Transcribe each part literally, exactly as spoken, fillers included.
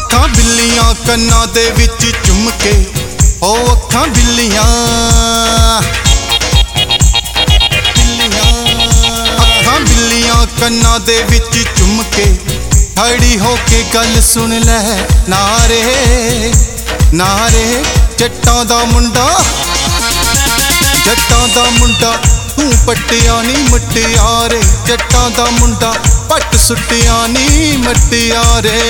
ਅੱਖਾਂ ਬਿੱਲੀਆਂ ਕੰਨਾਂ ਦੇ ਵਿੱਚ ਚੁੰਮ ਕੇ, ਓ ਅੱਖਾਂ ਬਿੱਲੀਆਂ ਬਿੱਲੀਆਂ ਅੱਖਾਂ ਬਿੱਲੀਆਂ ਕੰਨਾਂ ਦੇ ਵਿੱਚ ਚੁੰਮ ਕੇ, ਖੜੀ ਹੋ ਕੇ ਗੱਲ ਸੁਣ ਲੈ ਨਾਰੇ ਨਾਰੇ। ਜੱਟਾਂ ਦਾ ਮੁੰਡਾ ਜੱਟਾਂ ਦਾ ਮੁੰਡਾ ਤੂੰ ਪੱਟਿਆ ਨੀ ਮਟਿਆਰੇ, ਜੱਟਾਂ ਦਾ ਮੁੰਡਾ ਪੱਟ ਸੁੱਟਿਆ ਨੀ ਮਟਿਆਰੇ।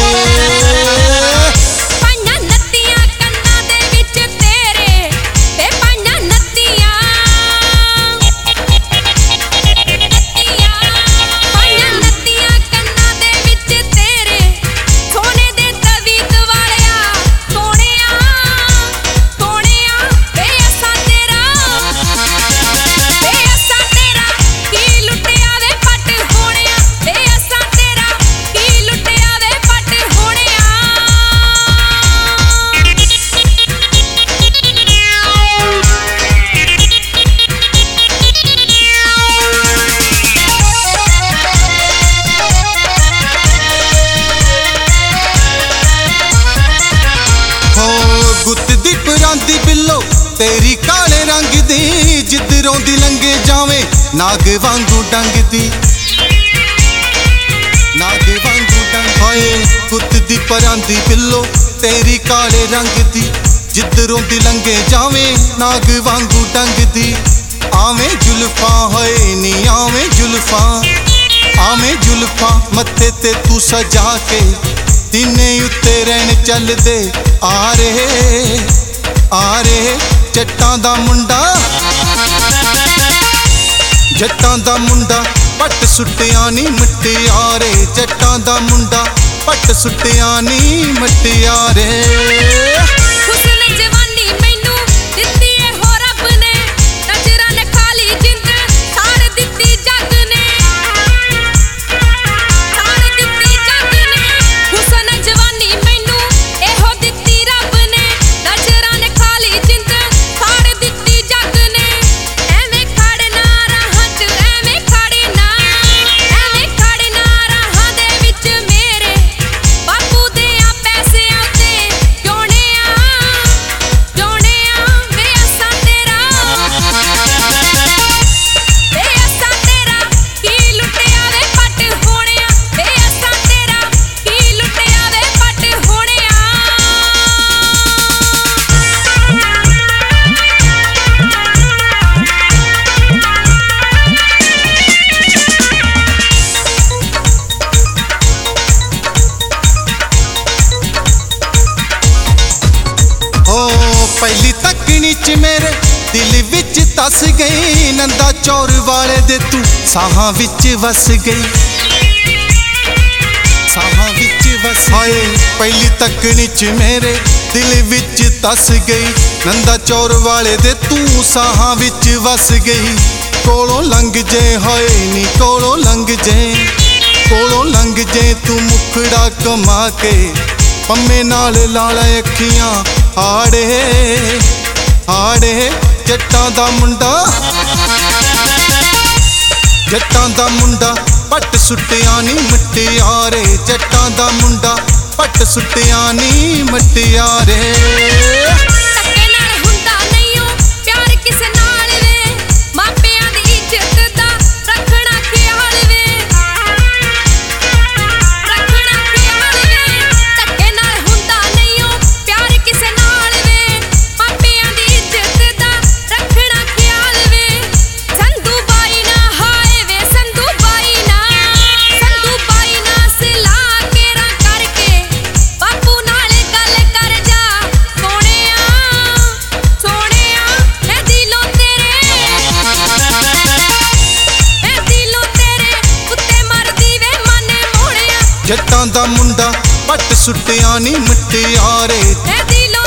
तेरी काले रंग दी जिधरों दी लंघे जावे, नाग वांगू डंगदी नाग वांगू डंग हाय कुत दी परांदी बिल्लो। तेरी काले रंग दी जिधरों दी लंघे जावे, नाग वांगू डंगदी। आवे जुल्फां होए नी आवे जुल्फां आवे जुल्फां मत्थे ते तू सजा के, तिने उत्ते रहन चलदे आ रहे आ रहे। जट्टां दा मुंडा जट्टां दा मुंडा पट सुट्टिया नी मटियारे, जट्टां दा मुंडा पट सुट्टिया नी मटियारे। पहली तकनी च मेरे दिल विच तस गई, नंदा चौर वाले दे तू साहां विच वस गई साहां विच वस हाय। पहली तकनी च मेरे दिल विच तस गई, नंदा चौर वाले दे तू साहां विच वस गई। कोलों लंघ जे हाय नी कोलों लंघ जे कोलों लंघ जे तू मुखड़ा कमा के, पम्मे नाल लाला अखियां आड़े आड़े। जट्टां दा मुंडा जट्टां दा मुंडा पट सुट्टिया नी मटियारे, जट्टां दा मुंडा पट सुट्टिया नी मटियारे। जट्टां दा मुंडा पट सुट्टिया नी मटियारे।